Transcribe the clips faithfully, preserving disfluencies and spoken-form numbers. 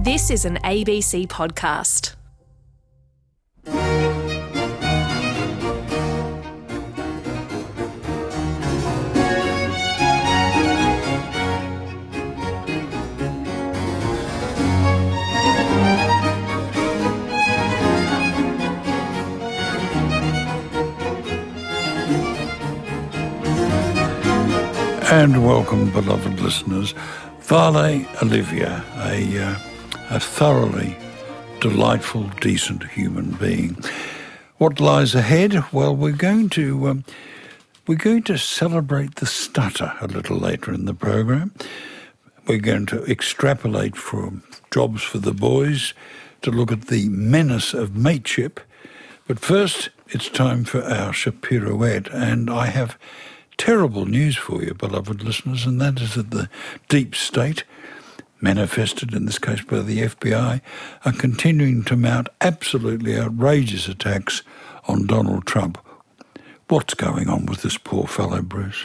This is an A B C podcast. And welcome, beloved listeners. Vale Olivia, a, uh, a thoroughly delightful, decent human being. What lies ahead? Well, we're going to um, we're going to celebrate the stutter a little later in the program. We're going to extrapolate from Jobs for the Boys to look at the menace of mateship. But first, it's time for our Shapiroette, and I have terrible news for you, beloved listeners, and that is that the deep state, manifested in this case by the F B I, are continuing to mount absolutely outrageous attacks on Donald Trump. What's going on with this poor fellow, Bruce?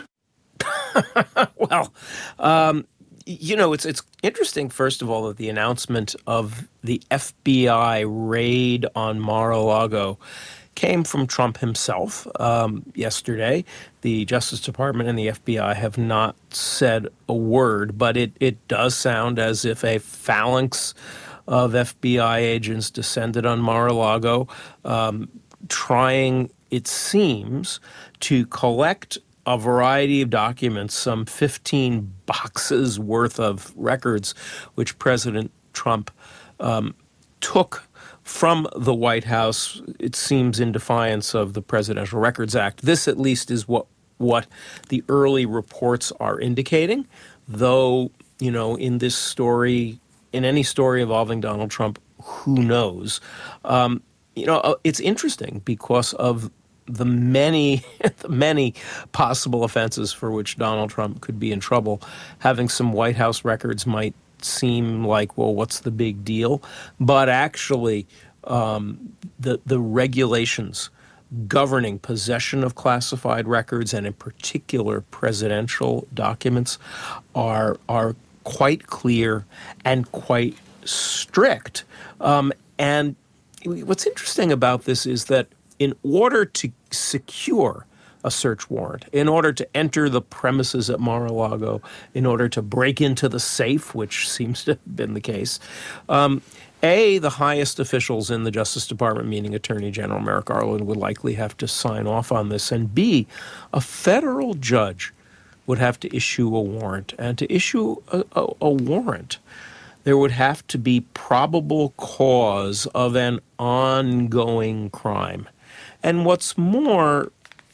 well, um, you know, it's it's interesting, first of all, that the announcement of the F B I raid on Mar-a-Lago came from Trump himself um, yesterday. The Justice Department and the F B I have not said a word, but it, it does sound as if a phalanx of F B I agents descended on Mar-a-Lago, um, trying, it seems, to collect a variety of documents, some fifteen boxes worth of records, which President Trump um, took from the White House, it seems in defiance of the Presidential Records Act. This, at least, is what what the early reports are indicating, though, you know, in this story, in any story involving Donald Trump, who knows? Um, you know, it's interesting because of the many, the many possible offenses for which Donald Trump could be in trouble. Having some White House records might seem like, well, what's the big deal? But actually, um, the the regulations governing possession of classified records, and in particular presidential documents, are are quite clear and quite strict. Um, and what's interesting about this is that in order to secure a search warrant, in order to enter the premises at Mar-a-Lago, in order to break into the safe, which seems to have been the case, um, A, the highest officials in the Justice Department, meaning Attorney General Merrick Garland, would likely have to sign off on this, and B, a federal judge would have to issue a warrant. And to issue a, a, a warrant, there would have to be probable cause of an ongoing crime. And what's more,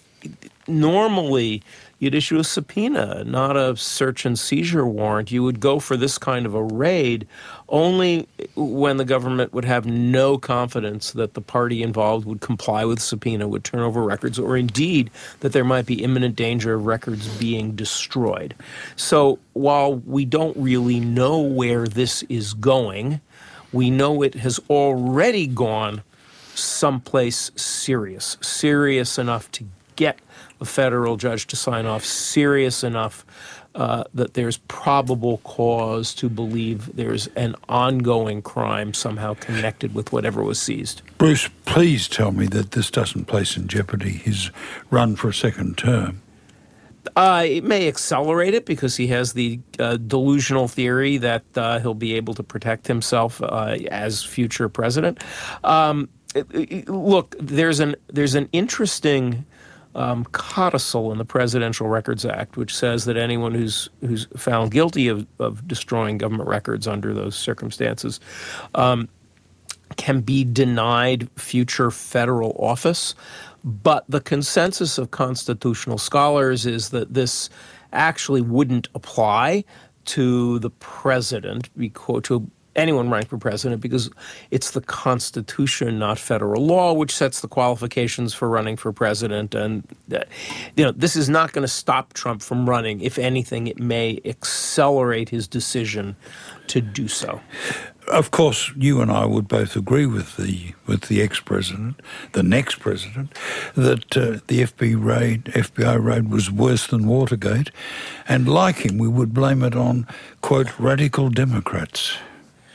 normally, you'd issue a subpoena, not a search and seizure warrant. You would go for this kind of a raid only when the government would have no confidence that the party involved would comply with the subpoena, would turn over records, or indeed that there might be imminent danger of records being destroyed. So while we don't really know where this is going, we know it has already gone someplace serious, serious enough to get a federal judge to sign off, serious enough uh, that there's probable cause to believe there's an ongoing crime somehow connected with whatever was seized. Bruce, please tell me that this doesn't place in jeopardy his run for a second term. Uh, it may accelerate it because he has the uh, delusional theory that uh, he'll be able to protect himself uh, as future president. Um, it, it, look, there's an there's an interesting Um, codicil in the Presidential Records Act, which says that anyone who's who's found guilty of, of destroying government records under those circumstances um, can be denied future federal office. But the consensus of constitutional scholars is that this actually wouldn't apply to the president, to anyone running for president, because it's the Constitution, not federal law, which sets the qualifications for running for president. And, uh, you know, this is not going to stop Trump from running. If anything, it may accelerate his decision to do so. Of course, you and I would both agree with the with the ex-president, the next president, that uh, the F B I raid, F B I raid was worse than Watergate, and like him, we would blame it on, quote, radical Democrats.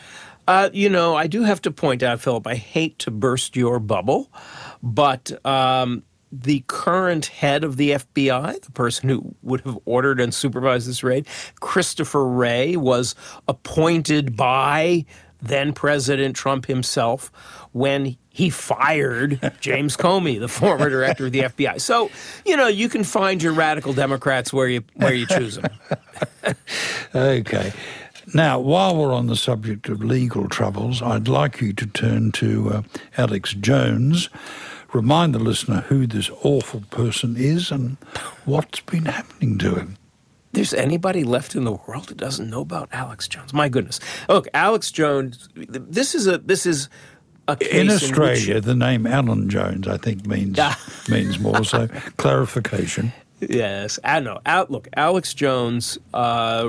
Uh, you know, I do have to point out, Philip, I hate to burst your bubble, but um, the current head of the F B I, the person who would have ordered and supervised this raid, Christopher Wray, was appointed by then President Trump himself when he fired James Comey, the former director of the F B I. So, you know, you can find your radical Democrats where you where you choose them. Okay. Now, while we're on the subject of legal troubles, I'd like you to turn to uh, Alex Jones. Remind the listener who this awful person is and what's been happening to him. There's anybody left in the world who doesn't know about Alex Jones. My goodness. Look, Alex Jones, this is a this is a case in Australia, in which, the name Alan Jones, I think, means means more. So, clarification. Yes, I know. Out, look, Alex Jones, uh,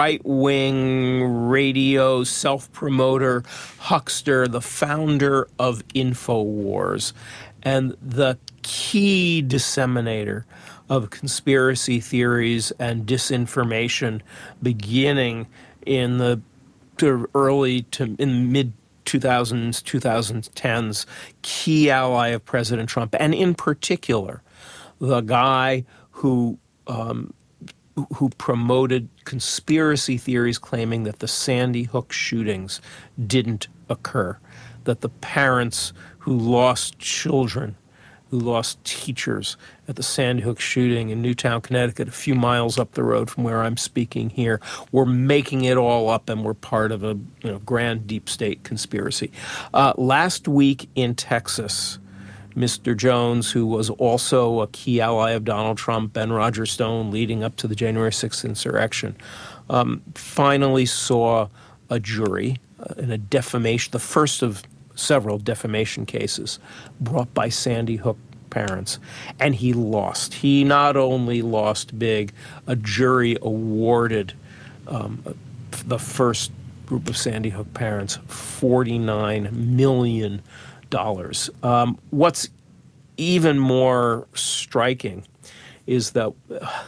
right-wing radio self-promoter, huckster, the founder of InfoWars, and the key disseminator of conspiracy theories and disinformation beginning in the to early to in mid two thousands, twenty tens, key ally of President Trump, and in particular, the guy who um, who promoted conspiracy theories claiming that the Sandy Hook shootings didn't occur, that the parents who lost children, who lost teachers at the Sandy Hook shooting in Newtown, Connecticut, a few miles up the road from where I'm speaking here, were making it all up and were part of a you know, grand deep state conspiracy. Uh, last week in Texas, Mister Jones, who was also a key ally of Donald Trump and Roger Stone leading up to the January sixth insurrection, um, finally saw a jury uh, in a defamation, the first of several defamation cases brought by Sandy Hook parents, and he lost. He not only lost big, a jury awarded um, the first group of Sandy Hook parents forty-nine million dollars. Um, what's even more striking is that uh,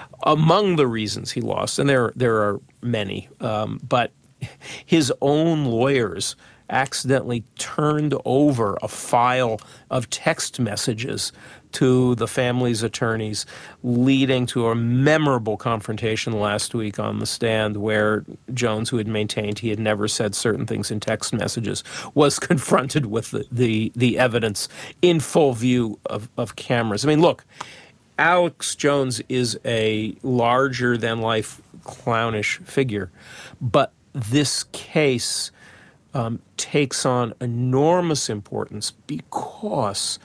among the reasons he lost, and there there are many, um, but his own lawyers accidentally turned over a file of text messages to the family's attorneys, leading to a memorable confrontation last week on the stand where Jones, who had maintained he had never said certain things in text messages, was confronted with the, the, the evidence in full view of, of cameras. I mean, look, Alex Jones is a larger-than-life clownish figure, but this case um, takes on enormous importance because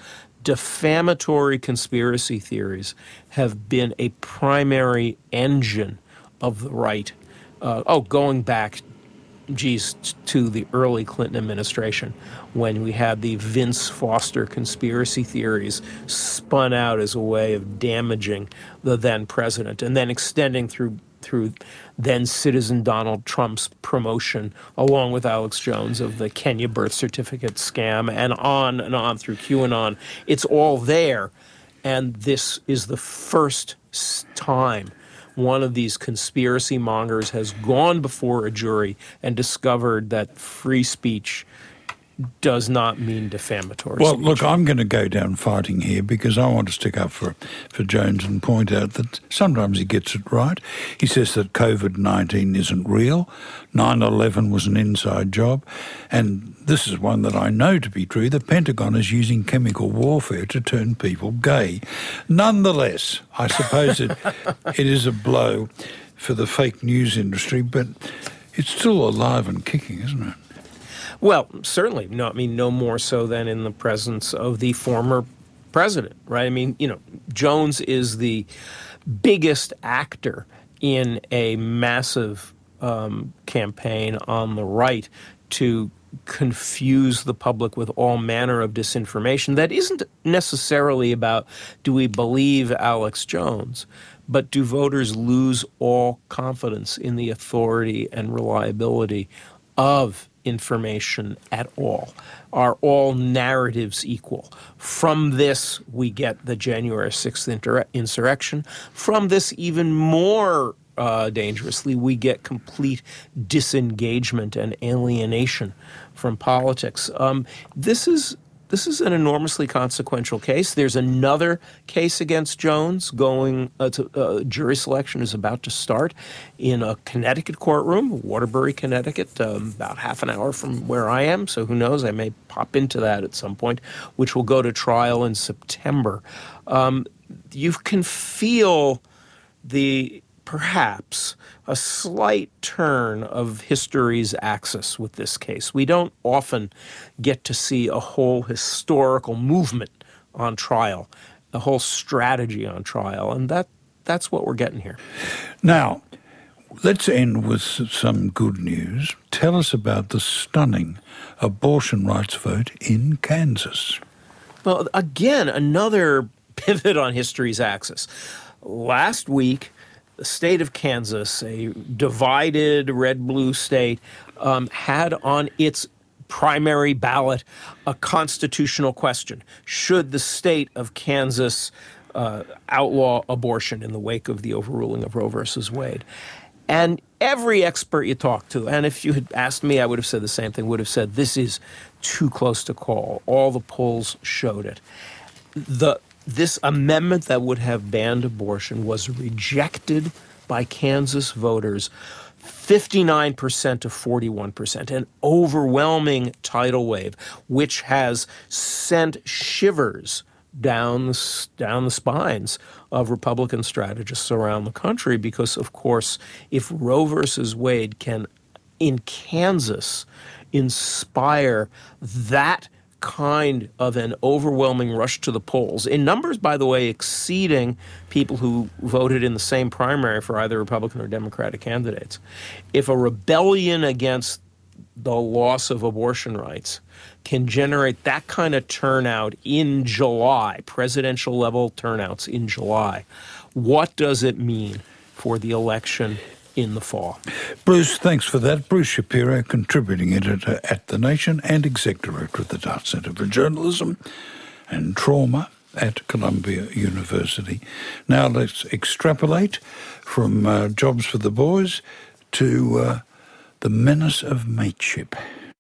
defamatory conspiracy theories have been a primary engine of the right. Uh, oh, going back, geez, to the early Clinton administration, when we had the Vince Foster conspiracy theories spun out as a way of damaging the then president, and then extending through through then citizen Donald Trump's promotion, along with Alex Jones, of the Kenya birth certificate scam, and on and on through QAnon. It's all there. And this is the first time one of these conspiracy mongers has gone before a jury and discovered that free speech does not mean defamatory Well, speech. look, I'm going to go down fighting here because I want to stick up for, for Jones and point out that sometimes he gets it right. He says that COVID nineteen isn't real, nine eleven was an inside job, and this is one that I know to be true. The Pentagon is using chemical warfare to turn people gay. Nonetheless, I suppose it it is a blow for the fake news industry, but it's still alive and kicking, isn't it? Well, certainly. No, I mean, no more so than in the presence of the former president, right? I mean, you know, Jones is the biggest actor in a massive um, campaign on the right to confuse the public with all manner of disinformation that isn't necessarily about, do we believe Alex Jones, but do voters lose all confidence in the authority and reliability of information at all? Are all narratives equal? From this, we get the January sixth inter- insurrection. From this, even more uh, dangerously. We get complete disengagement and alienation from politics. Um, this is this is an enormously consequential case. There's another case against Jones going. Uh, to, uh, jury selection is about to start in a Connecticut courtroom, Waterbury, Connecticut, um, about half an hour from where I am. So who knows? I may pop into that at some point, which will go to trial in September. Um, you can feel the perhaps a slight turn of history's axis with this case. We don't often get to see a whole historical movement on trial, a whole strategy on trial, and that that's what we're getting here. Now, let's end with some good news. Tell us about the stunning abortion rights vote in Kansas. Well, again, another pivot on history's axis. Last week, the state of Kansas, a divided red-blue state, um, had on its primary ballot a constitutional question. Should the state of Kansas uh, outlaw abortion in the wake of the overruling of Roe versus Wade? And every expert you talk to, and if you had asked me, I would have said the same thing, would have said this is too close to call. All the polls showed it. The This amendment that would have banned abortion was rejected by Kansas voters, fifty-nine percent to forty-one percent, an overwhelming tidal wave, which has sent shivers down the, down the spines of Republican strategists around the country because, of course, if Roe versus Wade can, in Kansas, inspire that kind of an overwhelming rush to the polls, in numbers, by the way, exceeding people who voted in the same primary for either Republican or Democratic candidates. If a rebellion against the loss of abortion rights can generate that kind of turnout in July, presidential level turnouts in July, what does it mean for the election in the fall? Bruce, thanks for that. Bruce Shapiro, contributing editor at The Nation and exec director of the Dart Centre for Journalism and Trauma at Columbia University. Now let's extrapolate from uh, Jobs for the Boys to uh, the menace of mateship.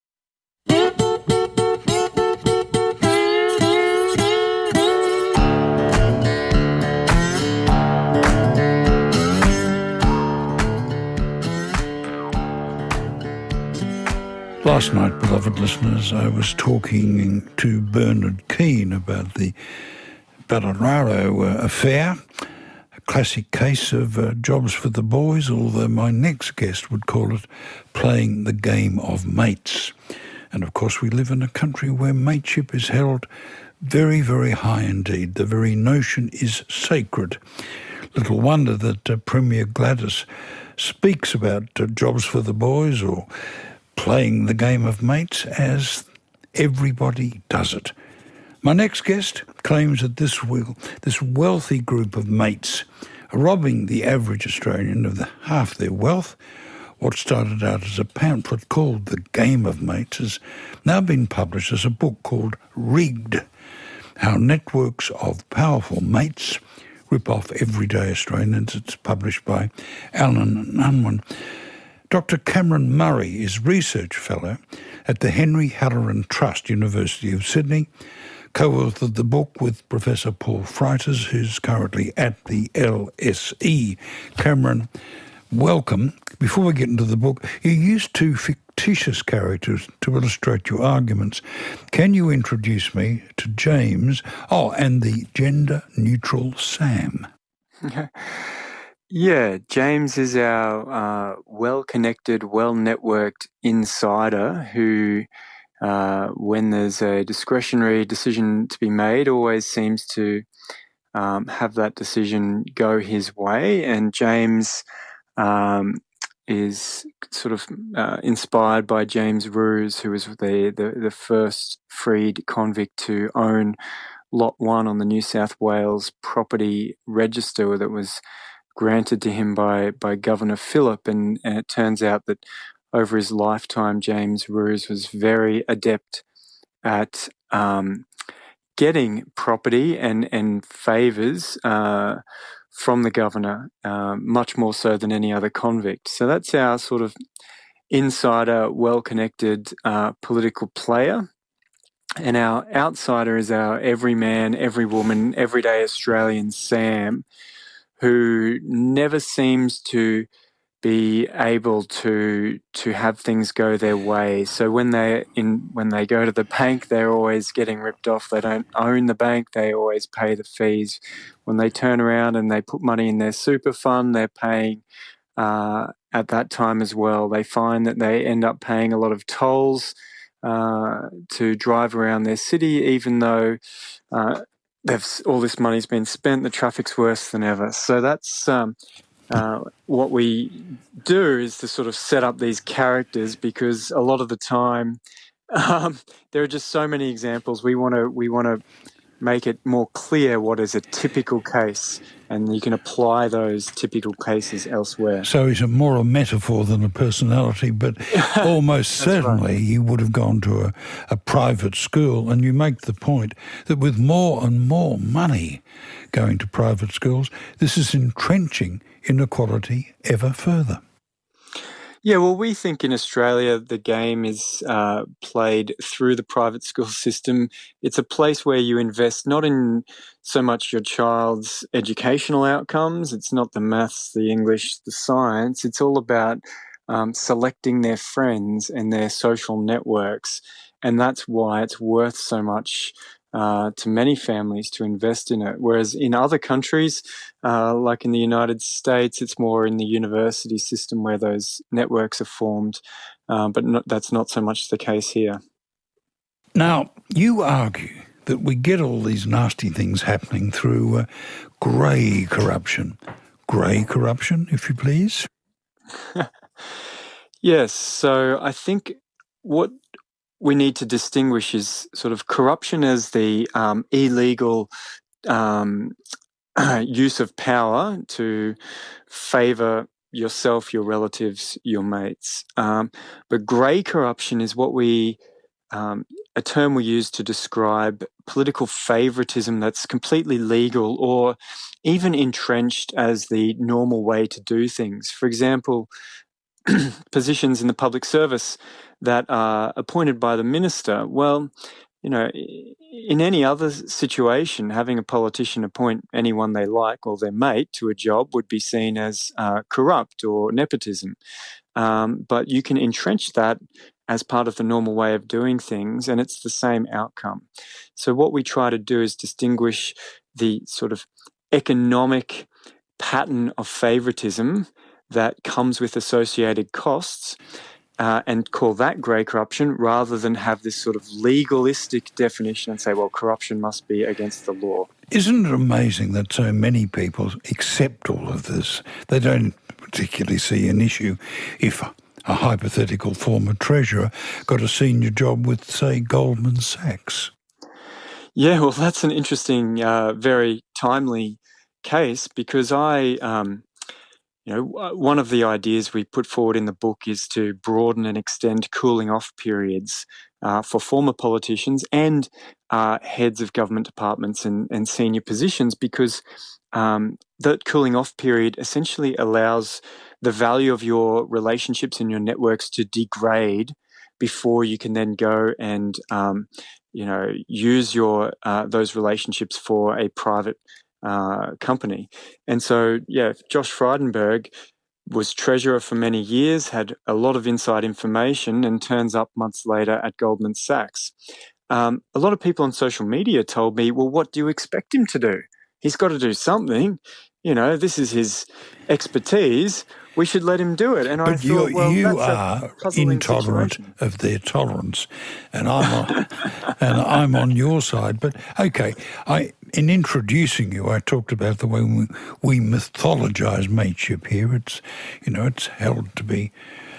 Last night, beloved listeners, I was talking to Bernard Keane about the Balararo uh, affair, a classic case of uh, Jobs for the Boys, although my next guest would call it playing the game of mates. And of course, we live in a country where mateship is held very, very high indeed. The very notion is sacred. Little wonder that uh, Premier Gladys speaks about uh, Jobs for the Boys or playing the game of mates as everybody does it. My next guest claims that this will, this wealthy group of mates are robbing the average Australian of the, half their wealth. What started out as a pamphlet called The Game of Mates has now been published as a book called Rigged: How Networks of Powerful Mates Rip Off Everyday Australians. It's published by Alan Unwin. Doctor Cameron Murray is Research Fellow at the Henry Halloran Trust, University of Sydney, co-authored the book with Professor Paul Freitas, who's currently at the L S E. Cameron, welcome. Before we get into the book, you used two fictitious characters to illustrate your arguments. Can you introduce me to James, oh, and the gender-neutral Sam? Yeah, James is our uh, well-connected, well-networked insider who, uh, when there's a discretionary decision to be made, always seems to um, have that decision go his way. And James um, is sort of uh, inspired by James Roos, who was the, the, the first freed convict to own Lot one on the New South Wales property register that was granted to him by, by Governor Phillip, and, and it turns out that over his lifetime, James Roos was very adept at um, getting property and, and favours uh, from the governor, uh, much more so than any other convict. So that's our sort of insider, well-connected uh, political player. And our outsider is our everyman, every woman, everyday Australian Sam, who never seems to be able to to have things go their way. So when they in when they go to the bank, they're always getting ripped off. They don't own the bank; they always pay the fees. When they turn around and they put money in their super fund, they're paying uh, at that time as well. They find that they end up paying a lot of tolls uh, to drive around their city, even though uh, they've all this money's been spent. The traffic's worse than ever. So that's um, uh, what we do, is to sort of set up these characters, because a lot of the time um, there are just so many examples. We want to we want to make it more clear what is a typical case, and you can apply those typical cases elsewhere. So he's a more a metaphor than a personality, but almost certainly right. He would have gone to a, a private school, and you make the point that with more and more money going to private schools, this is entrenching inequality ever further. Yeah, well, we think in Australia the game is uh, played through the private school system. It's a place where you invest not in so much your child's educational outcomes. It's not the maths, the English, the science. It's all about um, selecting their friends and their social networks. And that's why it's worth so much Uh, to many families to invest in it. Whereas in other countries, uh, like in the United States, it's more in the university system where those networks are formed. Uh, but not, that's not so much the case here. Now, you argue that we get all these nasty things happening through uh, grey corruption. Grey corruption, if you please? Yes, so I think what we need to distinguish is sort of corruption as the um, illegal um, use of power to favour yourself, your relatives, your mates. Um, but grey corruption is what we, um, a term we use to describe political favouritism that's completely legal or even entrenched as the normal way to do things. For example, positions in the public service that are appointed by the minister. Well, you know, in any other situation, having a politician appoint anyone they like or their mate to a job would be seen as uh, corrupt or nepotism. Um, but you can entrench that as part of the normal way of doing things, and it's the same outcome. So what we try to do is distinguish the sort of economic pattern of favoritism that comes with associated costs uh, and call that grey corruption, rather than have this sort of legalistic definition and say, well, corruption must be against the law. Isn't it amazing that so many people accept all of this? They don't particularly see an issue if a hypothetical former treasurer got a senior job with, say, Goldman Sachs. Yeah, well, that's an interesting, uh, very timely case, because I... Um, You know, one of the ideas we put forward in the book is to broaden and extend cooling off periods uh, for former politicians and uh, heads of government departments and, and senior positions, because um, that cooling off period essentially allows the value of your relationships and your networks to degrade before you can then go and, um, you know, use your uh, those relationships for a private Uh, company. And so, yeah, Josh Frydenberg was treasurer for many years, had a lot of inside information, and turns up months later at Goldman Sachs. Um, a lot of people on social media told me, well, what do you expect him to do? He's got to do something. You know, this is his expertise. We should let him do it. And but I thought, well, you that's are a puzzling intolerant situation. of their tolerance, and I'm on, and I'm on your side. But okay, I in introducing you, I talked about the way we, we mythologise mateship here. It's you know it's held to be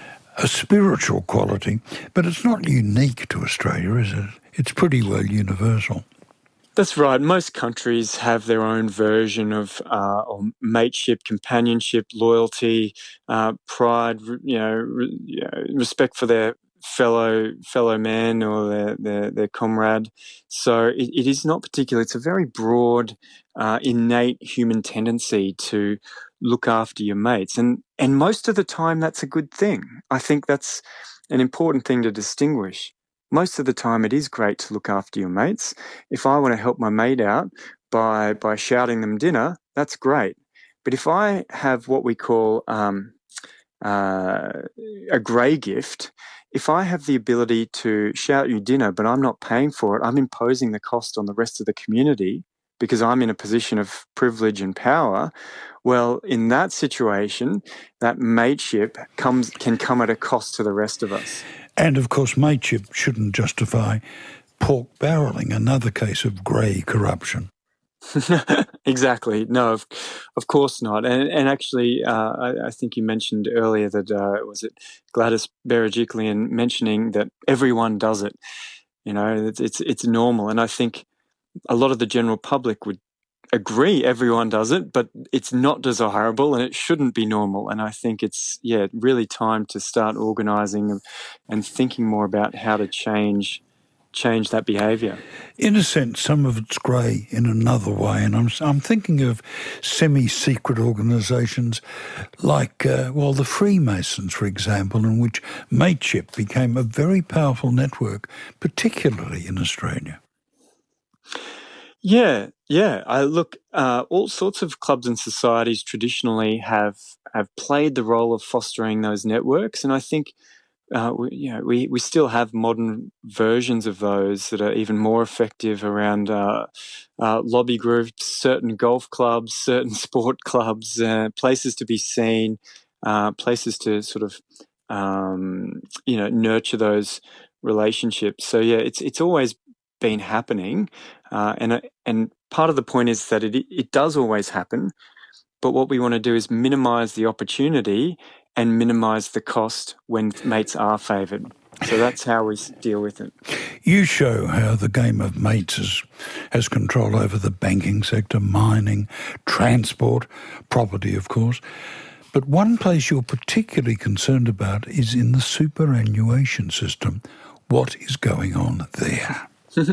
a spiritual quality, but it's not unique to Australia, is it? It's pretty well universal. That's right. Most countries have their own version of uh, or mateship, companionship, loyalty, uh, pride, you know, re, you know, respect for their fellow fellow man or their their, their comrade. So it, it is not particular. It's a very broad, uh, innate human tendency to look after your mates, and and most of the time that's a good thing. I think that's an important thing to distinguish. Most of the time it is great to look after your mates. If I want to help my mate out by by shouting them dinner, that's great. But if I have what we call um, uh, a grey gift, if I have the ability to shout you dinner but I'm not paying for it, I'm imposing the cost on the rest of the community because I'm in a position of privilege and power. Well, in that situation, that mateship comes can come at a cost to the rest of us. And, of course, mateship shouldn't justify pork barrelling, another case of grey corruption. Exactly. No, of, of course not. And and actually, uh, I, I think you mentioned earlier that, uh, was it Gladys Berejiklian mentioning that everyone does it. You know, it's, it's it's normal. And I think a lot of the general public would agree everyone does it, but it's not desirable and it shouldn't be normal. And I think it's, yeah, really time to start organising and, and thinking more about how to change change that behaviour. In a sense, some of it's grey in another way, and I'm I'm thinking of semi-secret organisations like, uh, well, the Freemasons, for example, in which mateship became a very powerful network, particularly in Australia. Yeah, yeah. I look, uh, all sorts of clubs and societies traditionally have have played the role of fostering those networks, and I think Uh, we, you know, we, we still have modern versions of those that are even more effective around uh, uh, lobby groups, certain golf clubs, certain sport clubs, uh, places to be seen, uh, places to sort of, um, you know, nurture those relationships. So yeah, it's it's always been happening, uh, and and part of the point is that it it does always happen, but what we want to do is minimise the opportunity and minimise the cost when mates are favoured. So that's how we deal with it. You show how the game of mates has, has control over the banking sector, mining, transport, property, of course. But one place you're particularly concerned about is in the superannuation system. What is going on there?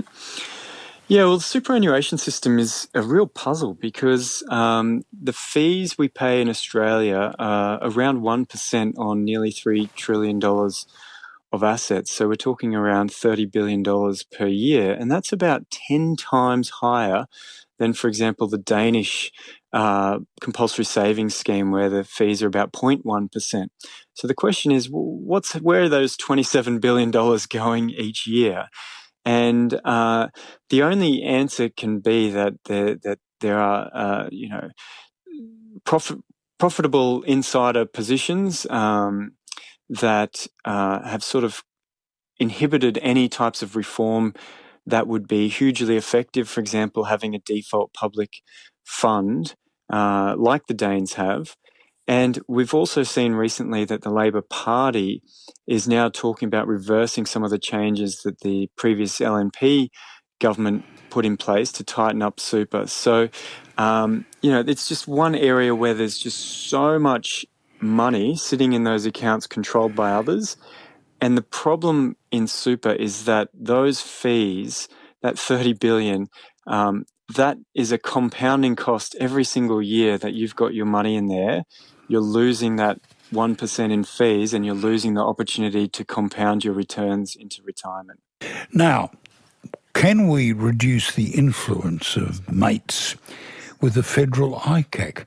Yeah, well, the superannuation system is a real puzzle because um, the fees we pay in Australia are around one percent on nearly three trillion dollars of assets. So we're talking around thirty billion dollars per year. And that's about ten times higher than, for example, the Danish uh, compulsory savings scheme where the fees are about zero point one percent. So the question is, what's where are those twenty-seven billion dollars going each year? And uh, the only answer can be that there, that there are, uh, you know, profit, profitable insider positions um, that uh, have sort of inhibited any types of reform that would be hugely effective. For example, having a default public fund uh, like the Danes have. And we've also seen recently that the Labor Party is now talking about reversing some of the changes that the previous L N P government put in place to tighten up super. So, um, you know, it's just one area where there's just so much money sitting in those accounts controlled by others. And the problem in super is that those fees, that thirty billion dollars, um, that is a compounding cost every single year that you've got your money in there. You're losing that one percent in fees and you're losing the opportunity to compound your returns into retirement. Now, can we reduce the influence of mates with the federal I C A C?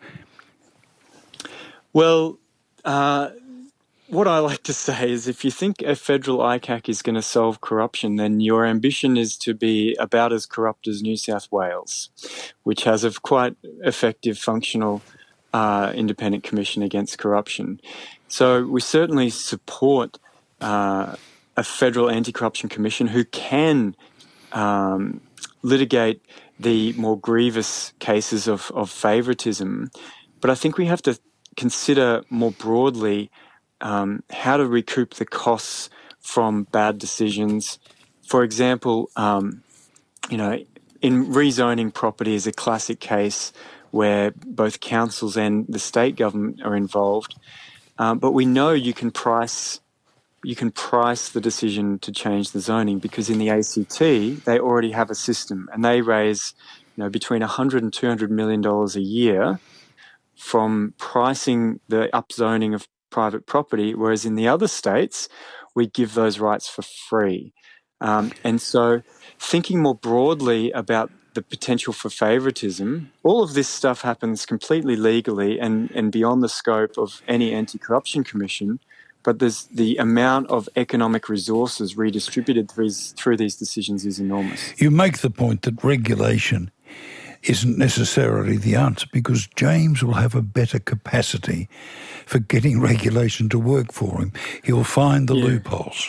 Well, uh, what I like to say is if you think a federal I C A C is going to solve corruption, then your ambition is to be about as corrupt as New South Wales, which has a quite effective functional uh, independent commission against corruption. So we certainly support uh, a federal anti-corruption commission who can um, litigate the more grievous cases of, of favouritism. But I think we have to consider more broadly um, how to recoup the costs from bad decisions. For example, um, you know, in rezoning property is a classic case where both councils and the state government are involved. Um, but we know you can price you can price the decision to change the zoning, because in the A C T they already have a system, and they raise, you know, between one hundred and two hundred million dollars a year from pricing the upzoning of private property, whereas in the other states we give those rights for free. Um, and so thinking more broadly about the potential for favoritism, all of this stuff happens completely legally and, and beyond the scope of any anti-corruption commission, but there's the amount of economic resources redistributed through these, through these decisions is enormous. You make the point that regulation isn't necessarily the answer, because James will have a better capacity for getting regulation to work for him. He'll find the yeah. loopholes.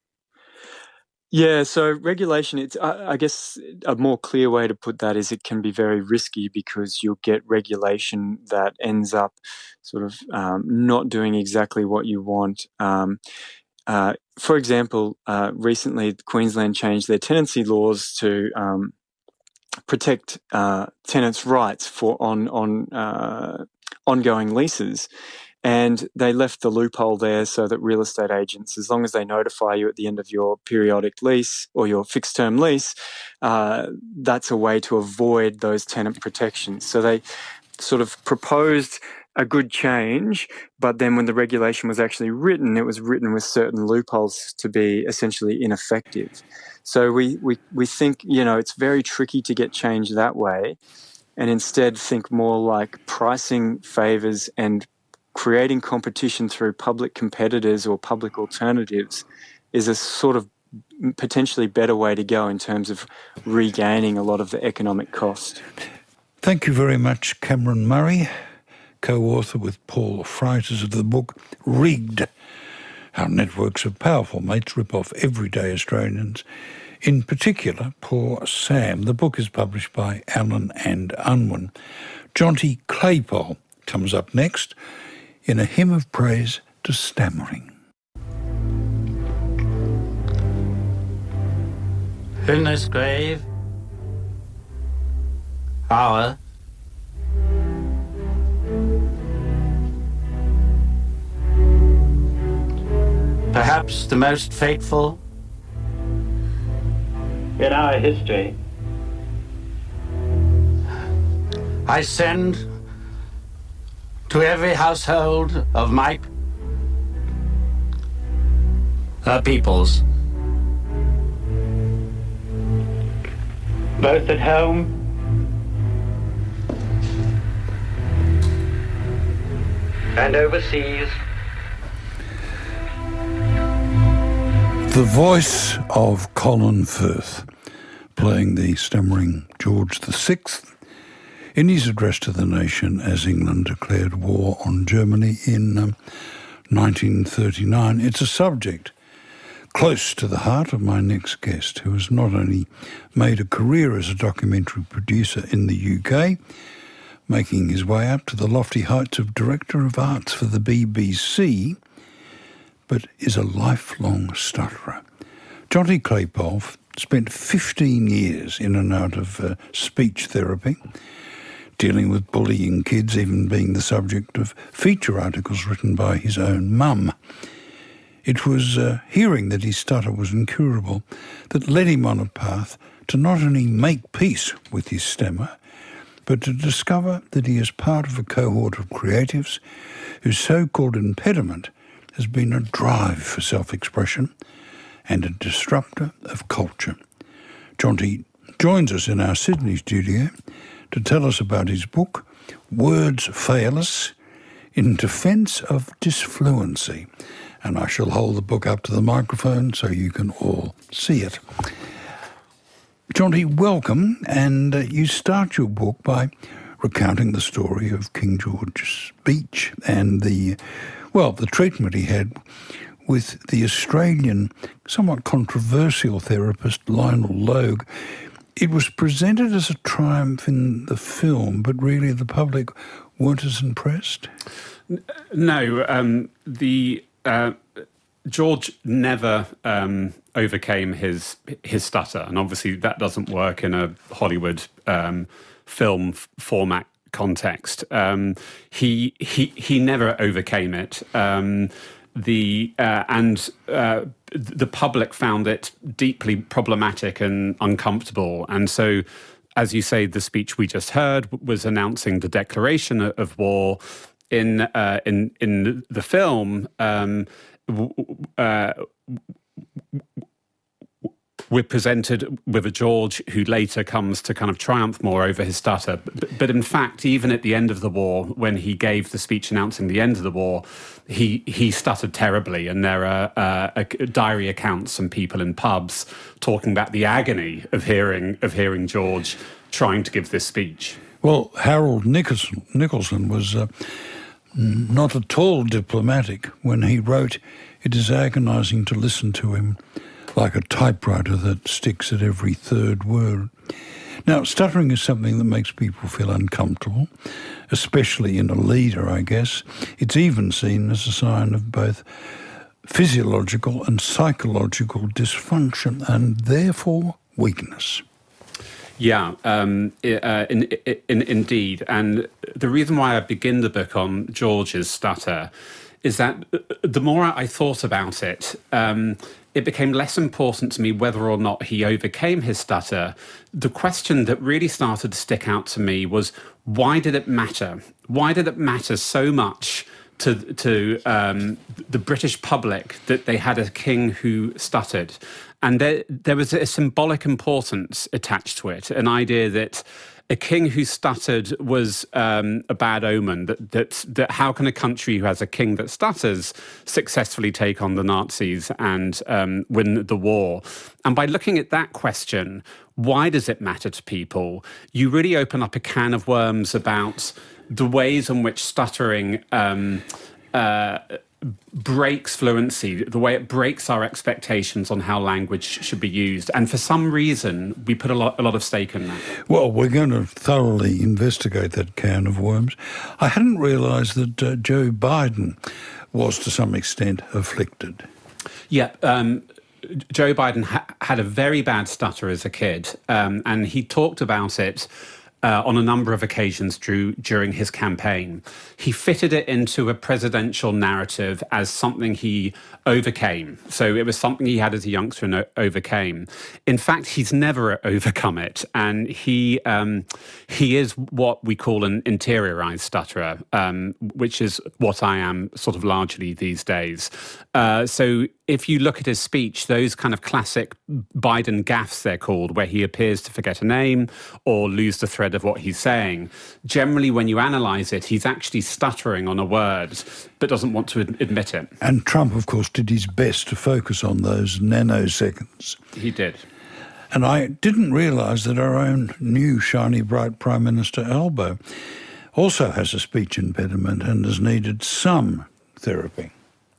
Yeah, so regulation, it's I, I guess a more clear way to put that is it can be very risky, because you'll get regulation that ends up sort of um, not doing exactly what you want. Um, uh, for example, uh, recently Queensland changed their tenancy laws to um, protect uh, tenants' rights for on on uh, ongoing leases. And they left the loophole there so that real estate agents, as long as they notify you at the end of your periodic lease or your fixed-term lease, uh, that's a way to avoid those tenant protections. So they sort of proposed a good change, but then when the regulation was actually written, it was written with certain loopholes to be essentially ineffective. So we, we, we think, you know, it's very tricky to get change that way, and instead think more like pricing favours and creating competition through public competitors or public alternatives is a sort of potentially better way to go in terms of regaining a lot of the economic cost. Thank you very much, Cameron Murray, co-author with Paul Freitas of the book Rigged: How Networks of Powerful Mates Rip Off Everyday Australians, in particular Poor Sam. The book is published by Allen and Unwin. Jonty Claypole comes up next in a hymn of praise to stammering. In this grave, our perhaps the most fateful in our history, I send to every household of my uh, peoples, both at home and overseas. The voice of Colin Firth, playing the stammering George the Sixth, in his address to the nation as England declared war on Germany in um, nineteen thirty-nine. It's a subject close to the heart of my next guest, who has not only made a career as a documentary producer in the U K, making his way up to the lofty heights of Director of Arts for the B B C, but is a lifelong stutterer. Jonty Claypole spent fifteen years in and out of uh, speech therapy, dealing with bullying kids, even being the subject of feature articles written by his own mum. It was uh, hearing that his stutter was incurable that led him on a path to not only make peace with his stammer, but to discover that he is part of a cohort of creatives whose so-called impediment has been a drive for self-expression and a disruptor of culture. Jonty joins us in our Sydney studio to tell us about his book, Words Fail Us, in Defence of Disfluency. And I shall hold the book up to the microphone so you can all see it. Jonty, welcome. And uh, you start your book by recounting the story of King George's speech and the, well, the treatment he had with the Australian, somewhat controversial therapist Lionel Logue. It was presented as a triumph in the film, but really the public weren't as impressed? No, um, the uh, George never um, overcame his his stutter, and obviously that doesn't work in a Hollywood um, film f- format context. Um, he he he never overcame it. Um, the uh, and uh, the public found it deeply problematic and uncomfortable. And so, as you say, the speech we just heard was announcing the declaration of war. In uh, in in the film, um, uh, we're presented with a George who later comes to kind of triumph more over his stutter. But, but in fact, even at the end of the war, when he gave the speech announcing the end of the war, he he stuttered terribly. And there are uh, diary accounts from people in pubs talking about the agony of hearing of hearing George trying to give this speech. Well, Harold Nicholson, Nicholson was uh, not at all diplomatic when he wrote, "It is agonising to listen to him, like a typewriter that sticks at every third word." Now, stuttering is something that makes people feel uncomfortable, especially in a leader, I guess. It's even seen as a sign of both physiological and psychological dysfunction, and therefore weakness. Yeah, um, uh, in, in, indeed. And the reason why I begin the book on George's stutter is that the more I thought about it, um, it became less important to me whether or not he overcame his stutter. The question that really started to stick out to me was, why did it matter? Why did it matter so much to to um, the British public that they had a king who stuttered? And there, there was a symbolic importance attached to it, an idea that a king who stuttered was um, a bad omen, that, that that how can a country who has a king that stutters successfully take on the Nazis and um, win the war? And by looking at that question, why does it matter to people, you really open up a can of worms about the ways in which stuttering um, uh, breaks fluency, the way it breaks our expectations on how language should be used. And for some reason, we put a lot, a lot of stake in that. Well, we're going to thoroughly investigate that can of worms. I hadn't realised that uh, Joe Biden was to some extent afflicted. Yeah, um, Joe Biden ha- had a very bad stutter as a kid, um, and he talked about it Uh, on a number of occasions drew, during his campaign. He fitted it into a presidential narrative as something he overcame. So it was something he had as a youngster and o- overcame. In fact, he's never overcome it. And he um, he is what we call an interiorized stutterer, um, which is what I am sort of largely these days. Uh, so if you look at his speech, those kind of classic Biden gaffes, they're called, where he appears to forget a name or lose the thread of what he's saying. Generally, when you analyse it, he's actually stuttering on a word, but doesn't want to ad- admit it. And Trump, of course, did his best to focus on those nanoseconds. He did. And I didn't realise that our own new shiny bright Prime Minister Albo also has a speech impediment and has needed some therapy.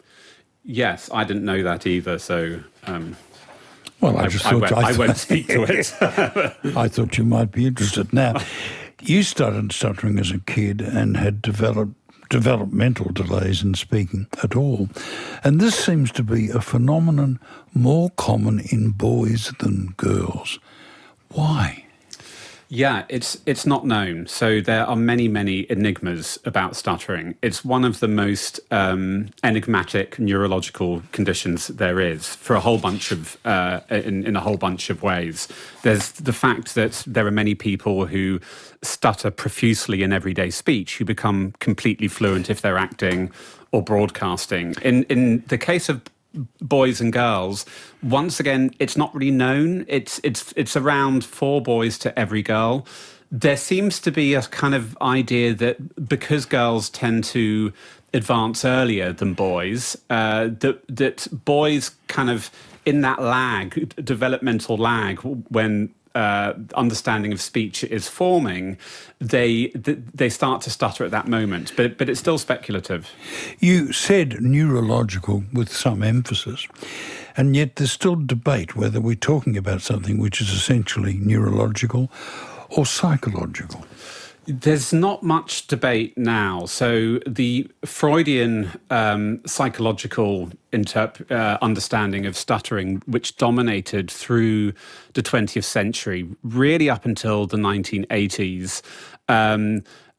Yes, I didn't know that either, so... Um, well, I just I, thought... I, won't, I, I won't speak to it. I thought you might be interested. Now, you started stuttering as a kid and had developed developmental delays in speaking at all. And this seems to be a phenomenon more common in boys than girls. Why? Yeah, it's it's not known. So there are many, many enigmas about stuttering. It's one of the most um, enigmatic neurological conditions there is for a whole bunch of, uh, in, in a whole bunch of ways. There's the fact that there are many people who stutter profusely in everyday speech, who become completely fluent if they're acting or broadcasting. In in the case of boys and girls, once again, it's not really known. It's it's it's around four boys to every girl. There seems to be a kind of idea that because girls tend to advance earlier than boys, uh, that that boys kind of in that lag, developmental lag, when Uh, understanding of speech is forming, they th- they start to stutter at that moment. But but it's still speculative. You said neurological with some emphasis, and yet there's still debate whether we're talking about something which is essentially neurological or psychological. There's not much debate now. So the Freudian um, psychological interp- uh, understanding of stuttering, which dominated through the twentieth century, really up until the nineteen eighties, um,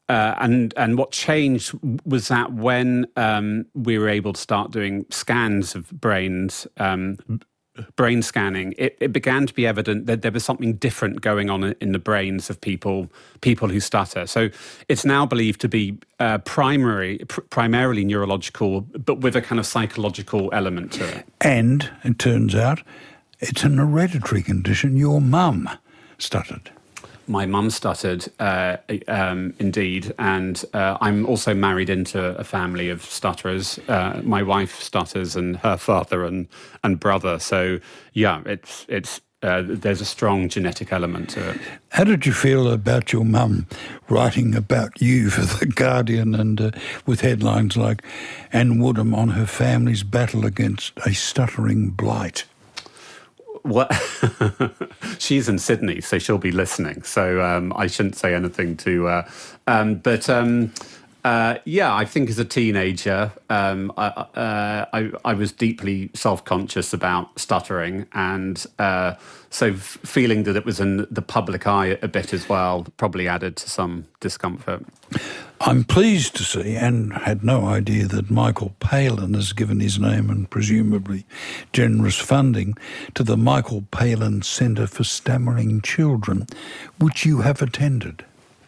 uh, and and what changed was that when um, we were able to start doing scans of brains, um, brain scanning, it, it began to be evident that there was something different going on in the brains of people people who stutter. So it's now believed to be uh, primary, pr- primarily neurological, but with a kind of psychological element to it. And it turns out it's an hereditary condition. Your mum stuttered. My mum stuttered, uh, um, indeed, and uh, I'm also married into a family of stutterers. Uh, my wife stutters, and her father and, and brother. So, yeah, it's it's uh, there's a strong genetic element to it. How did you feel about your mum writing about you for The Guardian and uh, with headlines like Anne Woodham on her family's battle against a stuttering blight? Well, she's in Sydney, so she'll be listening. So um, I shouldn't say anything to. Uh, um, but um, uh, yeah, I think as a teenager, um, I, uh, I, I was deeply self-conscious about stuttering, and uh, so f- feeling that it was in the public eye a bit as well probably added to some discomfort. I'm pleased to see, and had no idea, that Michael Palin has given his name and presumably generous funding to the Michael Palin Centre for Stammering Children, which you have attended.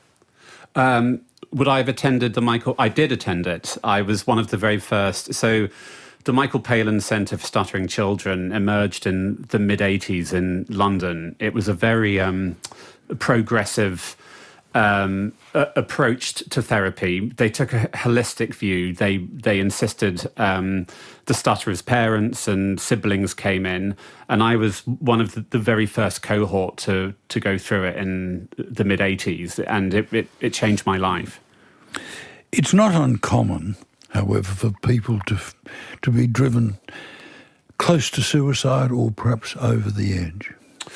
Um, would I have attended the Michael... I did attend it. I was one of the very first. So the Michael Palin Centre for Stuttering Children emerged in the mid-eighties in London. It was a very um, progressive... Um, uh, approach to therapy. They took a holistic view. They they insisted um, the stutterers' parents and siblings came in, and I was one of the, the very first cohort to to go through it in the mid eighties, and it, it, it changed my life. It's not uncommon, however, for people to to be driven close to suicide or perhaps over the edge.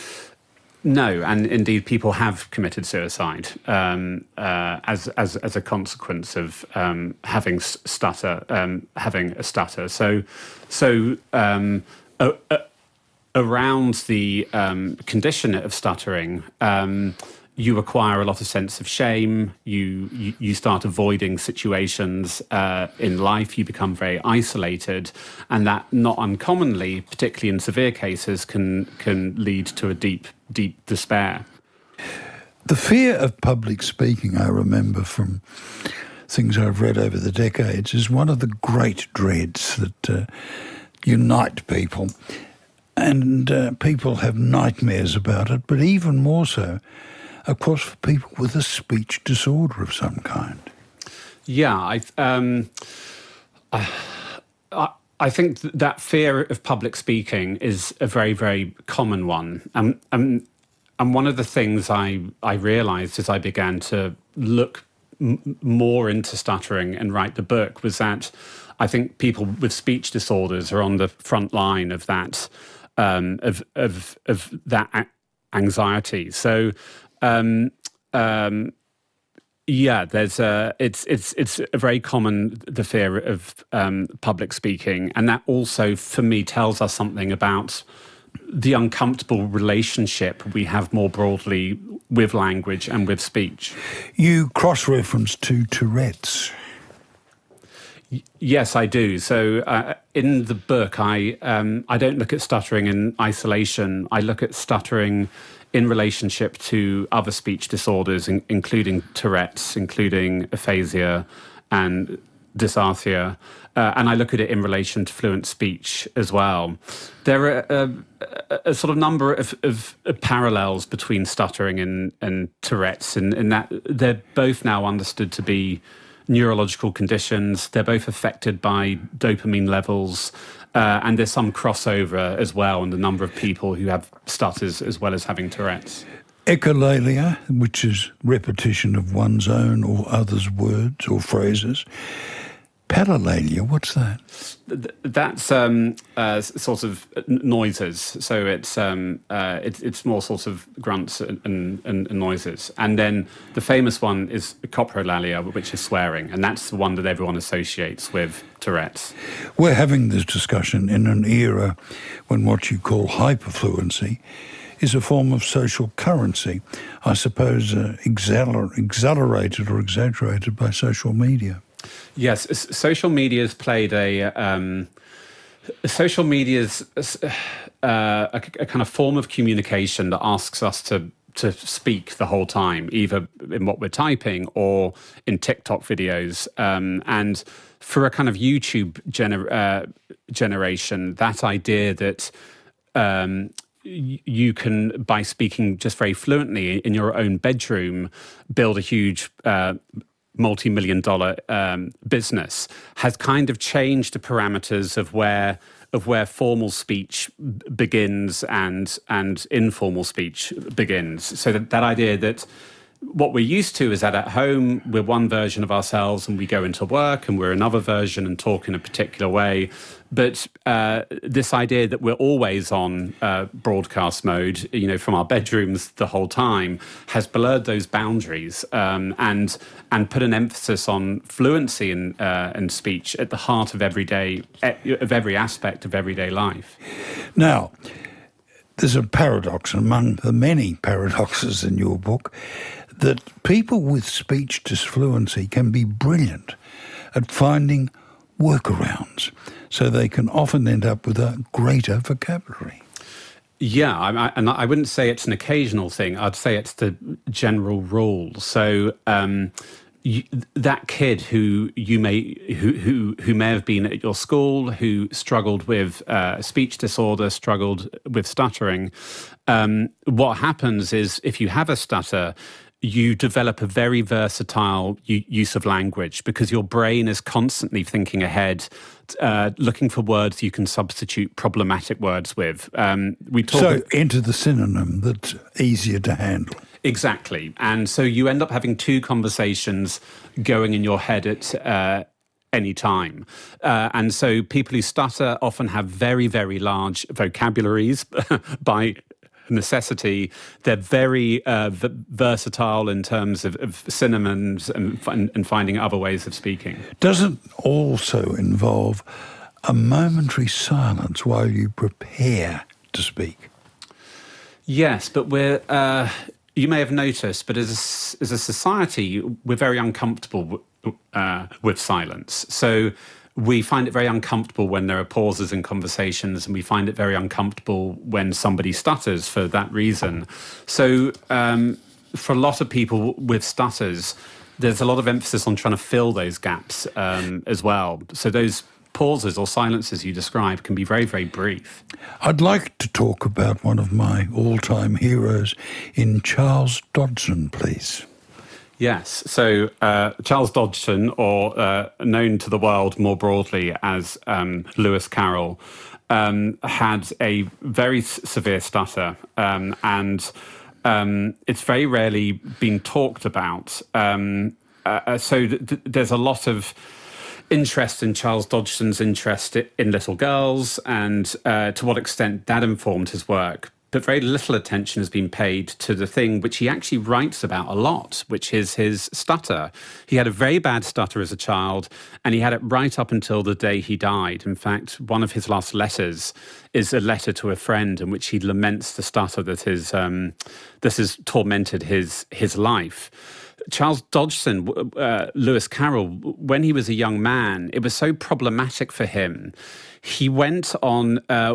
No, and indeed, people have committed suicide um, uh, as as as a consequence of um, having stutter, um, having a stutter. So, so um, uh, uh, around the um, condition of stuttering, um, you acquire a lot of sense of shame. You you, you start avoiding situations uh, in life. You become very isolated, and that, not uncommonly, particularly in severe cases, can can lead to a deep deep despair. The fear of public speaking, I remember from things I've read over the decades, is one of the great dreads that uh, unite people. And uh, people have nightmares about it, but even more so, of course, for people with a speech disorder of some kind. Yeah, I, um, I, I think that fear of public speaking is a very, very common one. Um, um, and one of the things I, I realised as I began to look m- more into stuttering and write the book was that I think people with speech disorders are on the front line of that, um, of, of, of that a- anxiety. So, um, um, Yeah, there's a. It's it's it's a very common, the fear of um, public speaking, and that also for me tells us something about the uncomfortable relationship we have more broadly with language and with speech. You cross-reference to Tourette's. Y- yes, I do. So uh, in the book, I um, I don't look at stuttering in isolation. I look at stuttering in relationship to other speech disorders, in, including Tourette's, including aphasia and dysarthria, uh, and I look at it in relation to fluent speech as well. There are a, a, a sort of number of, of, of parallels between stuttering and, and Tourette's, in, in that they're both now understood to be neurological conditions. They're both affected by dopamine levels. Uh, and there's some crossover as well in the number of people who have stutters as well as having Tourette's. Echolalia, which is repetition of one's own or others' words or phrases. Palilalia, what's that? That's um, uh, sort of noises. So it's um, uh, it's, it's more sort of grunts and, and, and noises. And then the famous one is coprolalia, which is swearing, and that's the one that everyone associates with Tourette's. We're having this discussion in an era when what you call hyperfluency is a form of social currency, I suppose uh, exaller- accelerated or exaggerated by social media. Yes, s- social media has played a... Um, social media's uh, a, a kind of form of communication that asks us to to speak the whole time, either in what we're typing or in TikTok videos. Um, and for a kind of YouTube gener- uh, generation, that idea that um, y- you can, by speaking just very fluently in your own bedroom, build a huge uh, multi-million dollar um, business has kind of changed the parameters of where of where formal speech begins and and informal speech begins. So that, that idea that what we're used to is that at home we're one version of ourselves and we go into work and we're another version and talk in a particular way. But uh, this idea that we're always on uh, broadcast mode, you know, from our bedrooms the whole time, has blurred those boundaries um, and and put an emphasis on fluency in uh, in speech at the heart of everyday of every aspect of everyday life. Now, there's a paradox among the many paradoxes in your book, that people with speech disfluency can be brilliant at finding workarounds, so they can often end up with a greater vocabulary. Yeah, I, I, and I wouldn't say it's an occasional thing. I'd say it's the general rule. So um, you, that kid who you may who, who who may have been at your school, who struggled with uh, speech disorder, struggled with stuttering. Um, what happens is, if you have a stutter, you develop a very versatile u- use of language because your brain is constantly thinking ahead, uh, looking for words you can substitute problematic words with. Um, we talk so ab- enter the synonym that's easier to handle. Exactly. And so you end up having two conversations going in your head at uh, any time. Uh, and so people who stutter often have very, very large vocabularies by necessity. They're very uh, v- versatile in terms of, of synonyms and, and finding other ways of speaking. Does it also involve a momentary silence while you prepare to speak? Yes, but we're... Uh, you may have noticed, but as a, as a society, we're very uncomfortable w- uh, with silence. So we find it very uncomfortable when there are pauses in conversations, and we find it very uncomfortable when somebody stutters for that reason. So um, for a lot of people with stutters, there's a lot of emphasis on trying to fill those gaps um, as well. So those pauses or silences you describe can be very, very brief. I'd like to talk about one of my all-time heroes in Charles Dodgson, please. Yes, so uh, Charles Dodgson, or uh, known to the world more broadly as um, Lewis Carroll, um, had a very s- severe stutter, um, and um, it's very rarely been talked about. Um, uh, so th- th- there's a lot of interest in Charles Dodgson's interest in little girls and uh, to what extent that informed his work. But very little attention has been paid to the thing which he actually writes about a lot, which is his stutter. He had a very bad stutter as a child, and he had it right up until the day he died. In fact, one of his last letters is a letter to a friend in which he laments the stutter that is, um, this has tormented his his life. Charles Dodgson, uh, Lewis Carroll, when he was a young man, it was so problematic for him. He went on uh,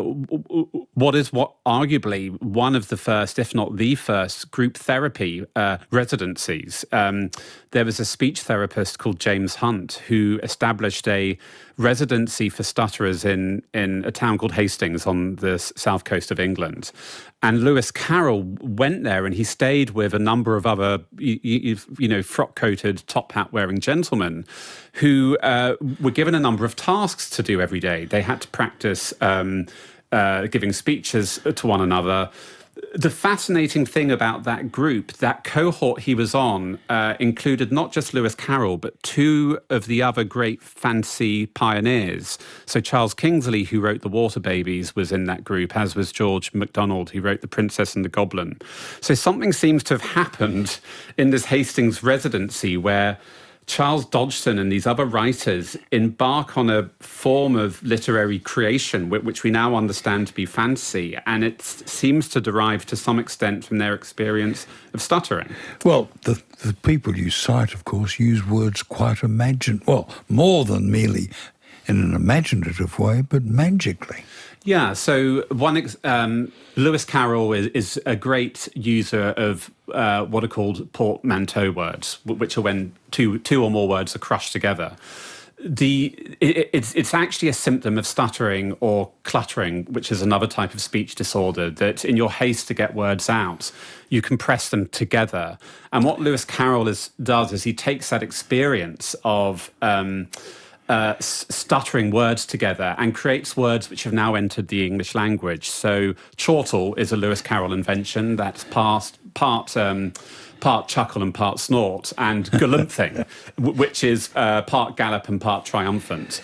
what is what arguably one of the first, if not the first, group therapy uh, residencies. Um, there was a speech therapist called James Hunt who established a residency for stutterers in, in a town called Hastings on the south coast of England. And Lewis Carroll went there and he stayed with a number of other, you, you know, frock-coated, top hat-wearing gentlemen who uh, were given a number of tasks to do every day. They had to practice um, uh, giving speeches to one another. The fascinating thing about that group, that cohort he was on, uh, included not just Lewis Carroll, but two of the other great fancy pioneers. So Charles Kingsley, who wrote The Water Babies, was in that group, as was George MacDonald, who wrote The Princess and the Goblin. So something seems to have happened in this Hastings residency where Charles Dodgson and these other writers embark on a form of literary creation which we now understand to be fantasy, and it seems to derive to some extent from their experience of stuttering. Well, the, the people you cite, of course, use words quite imagine, well, more than merely in an imaginative way, but magically. Yeah, so one ex- um, Lewis Carroll is, is a great user of uh, what are called portmanteau words, which are when two two or more words are crushed together. The it, it's it's actually a symptom of stuttering or cluttering, which is another type of speech disorder, that in your haste to get words out, you compress them together. And what Lewis Carroll is, does is he takes that experience of Um, Uh, stuttering words together and creates words which have now entered the English language. So chortle is a Lewis Carroll invention that's past, part um, part chuckle and part snort, and galumphing, which is uh, part gallop and part triumphant.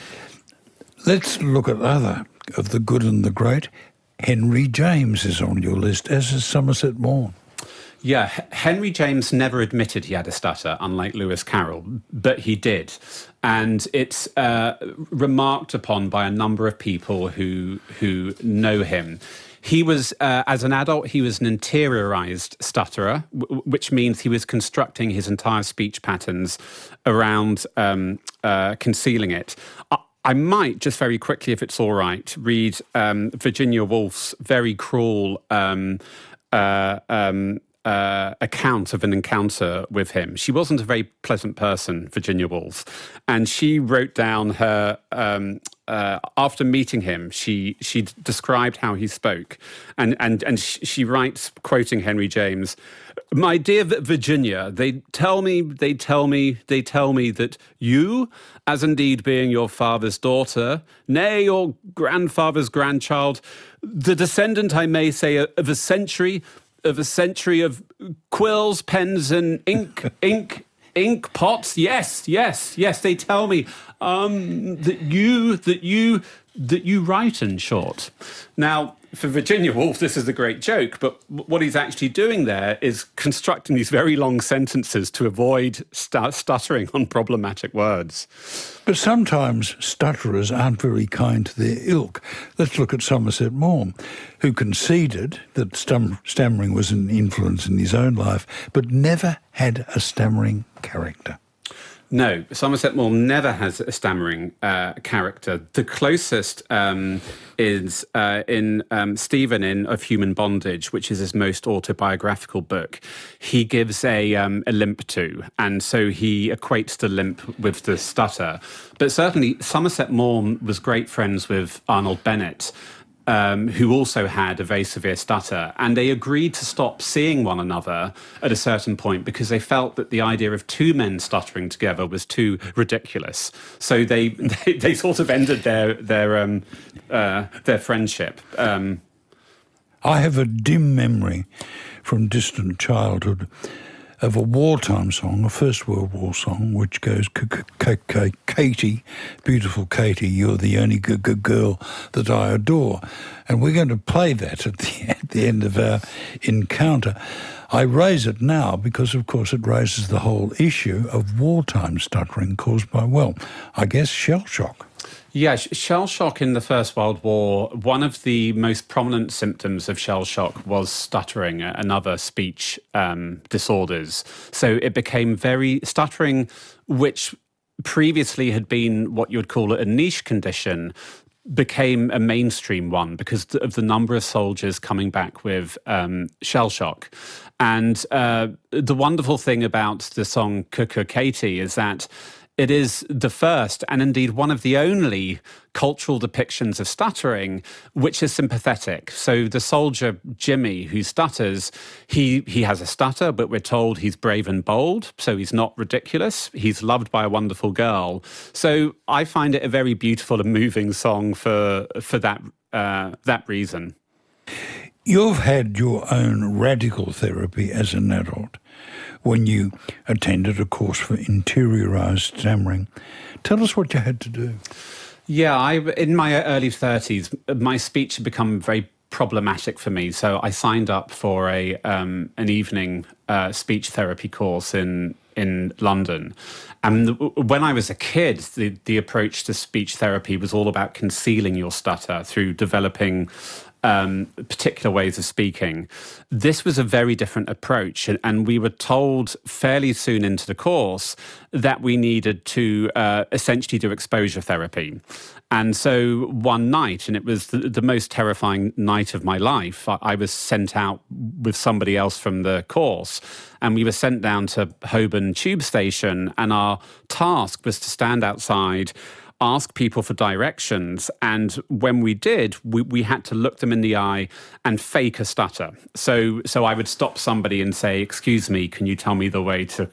Let's look at other of the good and the great. Henry James is on your list, as is Somerset Maugham. Yeah, Henry James never admitted he had a stutter, unlike Lewis Carroll, but he did. And it's uh, remarked upon by a number of people who who know him. He was, uh, as an adult, he was an interiorized stutterer, w- which means he was constructing his entire speech patterns around um, uh, concealing it. I, I might, just very quickly, if it's all right, read um, Virginia Woolf's very cruel um, uh, um, Uh, account of an encounter with him. She wasn't a very pleasant person, Virginia Woolf, and she wrote down her um, uh, after meeting him. She she described how he spoke, and and and she writes, quoting Henry James, "My dear Virginia, they tell me, they tell me, they tell me that you, as indeed being your father's daughter, nay, your grandfather's grandchild, the descendant, I may say, of a century." of a century of quills, pens, and ink, ink, ink pots. Yes, yes, yes. They tell me um, that you, that you, that you write in short. Now, for Virginia Woolf, this is a great joke, but what he's actually doing there is constructing these very long sentences to avoid st- stuttering on problematic words. But sometimes stutterers aren't very kind to their ilk. Let's look at Somerset Maugham, who conceded that stum- stammering was an influence in his own life, but never had a stammering character. No, Somerset Maugham never has a stammering uh, character. The closest um, is uh, in um, Stephen in Of Human Bondage, which is his most autobiographical book. He gives a, um, a limp to, and so he equates the limp with the stutter. But certainly Somerset Maugham was great friends with Arnold Bennett, Um, who also had a very severe stutter, and they agreed to stop seeing one another at a certain point because they felt that the idea of two men stuttering together was too ridiculous. So they they, they sort of ended their their um, uh, their friendship. Um, I have a dim memory from distant childhood of a wartime song, a First World War song, which goes, Katie, beautiful Katie, you're the only good, good girl that I adore. And we're going to play that at the, at the end of our encounter. I raise it now because, of course, it raises the whole issue of wartime stuttering caused by, well, I guess shell shock. Yeah, shell shock in the First World War, one of the most prominent symptoms of shell shock was stuttering and other speech um, disorders. So it became very stuttering, which previously had been what you would call a niche condition, became a mainstream one because of the number of soldiers coming back with um, shell shock. And uh, the wonderful thing about the song Cuckoo Katie is that it is the first and indeed one of the only cultural depictions of stuttering which is sympathetic. So the soldier Jimmy, who stutters, he, he has a stutter, but we're told he's brave and bold, so he's not ridiculous. He's loved by a wonderful girl. So I find it a very beautiful and moving song for, for that, uh, that reason. You've had your own radical therapy as an adult when you attended a course for interiorized stammering. Tell us what you had to do. Yeah, I in my early thirties, my speech had become very problematic for me. So I signed up for a um, an evening uh, speech therapy course in in London. And when I was a kid, the, the approach to speech therapy was all about concealing your stutter through developing um, particular ways of speaking. This was a very different approach. And, and we were told fairly soon into the course that we needed to uh, essentially do exposure therapy. And so one night, and it was the, the most terrifying night of my life, I, I was sent out with somebody else from the course, and we were sent down to Holborn Tube Station, and our task was to stand outside, ask people for directions, and when we did, we, we had to look them in the eye and fake a stutter. So, so I would stop somebody and say, "Excuse me, can you tell me the way to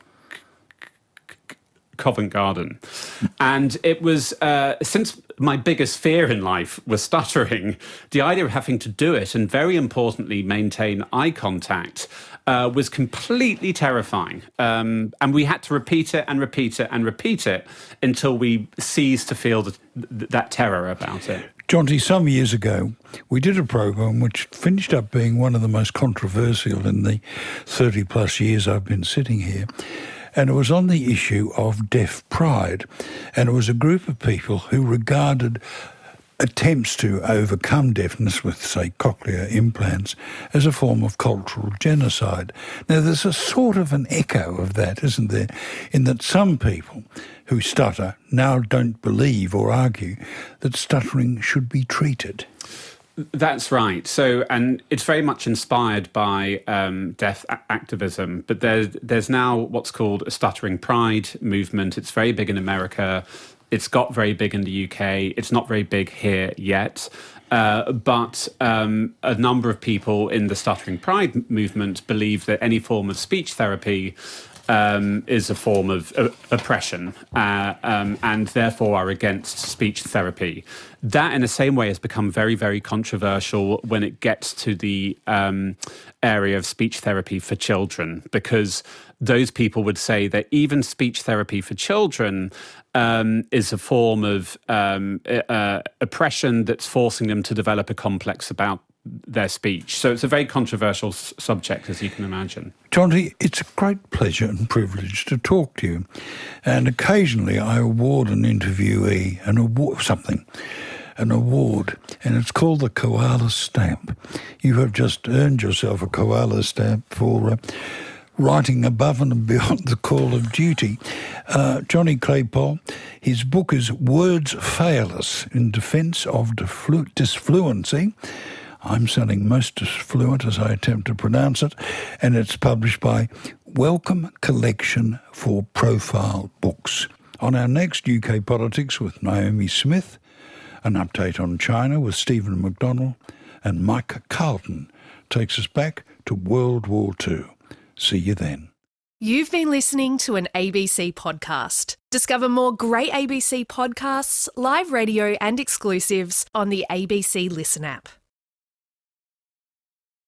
Covent Garden?" And it was, uh, since my biggest fear in life was stuttering, the idea of having to do it and, very importantly, maintain eye contact uh, was completely terrifying. Um, and we had to repeat it and repeat it and repeat it until we ceased to feel the, that terror about it. Jonty, some years ago, we did a program which finished up being one of the most controversial in the thirty plus years I've been sitting here. And it was on the issue of deaf pride. And it was a group of people who regarded attempts to overcome deafness with, say, cochlear implants as a form of cultural genocide. Now, there's a sort of an echo of that, isn't there, in that some people who stutter now don't believe or argue that stuttering should be treated. That's right. So, and it's very much inspired by um, deaf a- activism, but there's, there's now what's called a stuttering pride movement. It's very big in America. It's got very big in the U K. It's not very big here yet. Uh, but um, a number of people in the stuttering pride movement believe that any form of speech therapy Um, is a form of uh, oppression uh, um, and therefore are against speech therapy. That, in the same way, has become very, very controversial when it gets to the um, area of speech therapy for children, because those people would say that even speech therapy for children um, is a form of um, uh, oppression that's forcing them to develop a complex about their speech. So it's a very controversial s- subject, as you can imagine. Jonty, it's a great pleasure and privilege to talk to you. And occasionally I award an interviewee an award, something, an award, and it's called the Koala Stamp. You have just earned yourself a Koala Stamp for uh, writing above and beyond the call of duty. Uh, Jonty Claypole, his book is Words Fail Us in Defence of Deflu- Disfluency. I'm sounding most as fluent as I attempt to pronounce it, and it's published by Wellcome Collection for Profile Books. On our next U K Politics with Naomi Smith, an update on China with Stephen McDonnell, and Mike Carlton takes us back to World War Two. See you then. You've been listening to an A B C podcast. Discover more great A B C podcasts, live radio and exclusives on the A B C Listen app.